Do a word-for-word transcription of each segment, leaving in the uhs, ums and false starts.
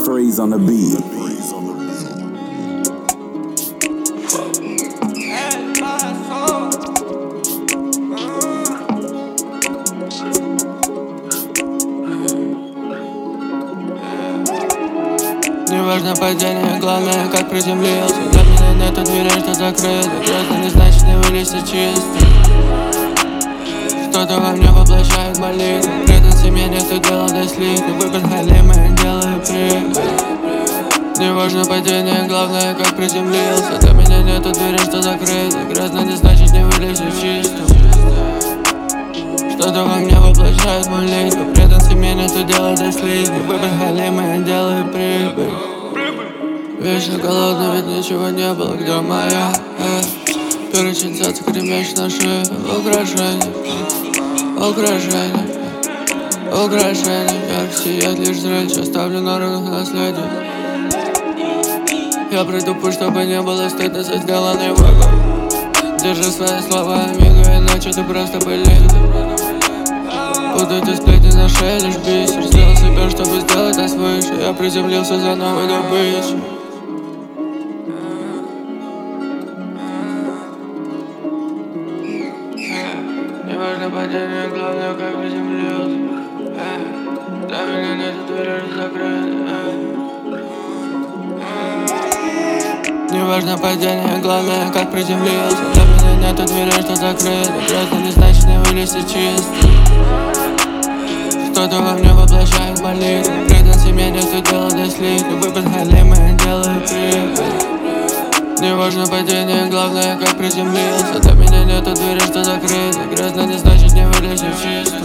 Freeze on the beat. Неважно падение, главное как приземлился. Для меня нету дверей, что закрыты. Просто не значит не вылезти чисто. Что-то во мне воплощает молитву. Предан семье, нету дела до слив. Выбор халима, я делаю прибыль. Неважно падение, главное как приземлился. Для меня нету дверей, что закрыты. Грязно не значит не вылезти чисто. Что-то во мне воплощает молитву. Предан семье, нету дела до слив. Выбор халима, я делаю прибыль. Вечно голодный, ведь ничего не было, где моя э? Перечинцаться, кремеш на шее. Украшение, украшение, украшение. Ярко сияет лишь зрелище, оставлю на рынок наследие. Я приду путь, чтобы не было стыдно за сделанный выбор. Держи свои слова, амиго, иначе ты просто пылинка. Будут и сплетни на шее, лишь бисер. Сделал себе, чтобы сделать нас выше. Я приземлился за новой добычей. Неважно падение, главное как приземлился. Для меня нет дверей закрыты. Неважно падение, главное как приземлился. Для меня нету дверей, что закрыты. Просто не значит не вылезти чисто. Что-то во мне воплощает молитву. Предан семье, нету дела до слив. Выбор халима, я делаю прибыль. Неважно падение, главное как приземлился. Для меня нету дверей, что закрыты. Грязно не значит не вылезти чисто.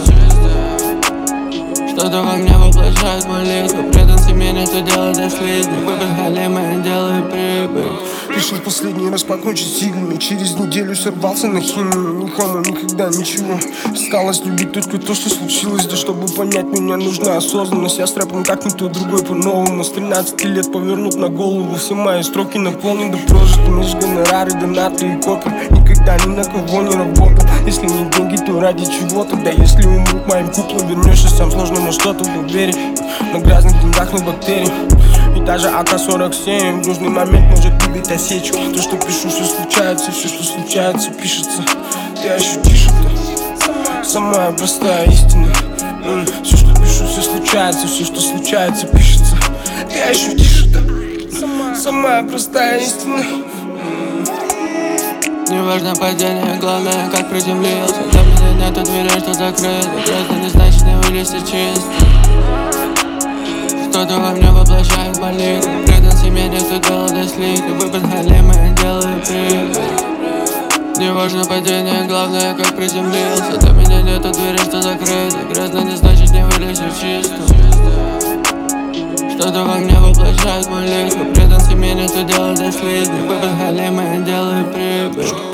Что-то во мне воплощает молитву. Предан семье, нету дела до слив. Выбор халима, я делаю прибыль. Решил последний раз покончить с иглами. Через неделю сорвался на химию. Никому никогда ничего. Осталось любить только то, что случилось. Да чтобы понять, меня нужна осознанность. Я с рэпом как никто другой по-новому. С тринадцати лет повернут на голову. Все мои строки наполнены прожитым. Лишь гонорары, донаты и копы. Никогда ни на кого не работал. Если не деньги, то ради чего тогда? Если умру к моим куклам, вернешься сам, сложно на что-то поверить. На грязных деньгах, на бактерий. И даже а ка сорок семь в нужный момент может выбить осечку. То, что пишу, все случается, все, что случается, пишется. Ты ощутишь это? Самая простая истина. М-м. Все, что пишу, все случается, все, что случается, пишется. Ты ощутишь это? Самая простая истина. М-м. Неважно падение, главное как приземлился. Для меня нету дверей, что закрыты. Просто не значит не вылезти чисто. Что-то во мне воплощает молитву. Предан семье, нету дела до слив. Выбор халима, я делаю прибыль. Неважно падение, главное как приземлился. Для меня нету дверей, что закрыты. Грязно не значит не вылезти чисто. Что-то во мне воплощает молитву. Предан семье, нету дела до слив. Выбор халима, я делаю прибыль.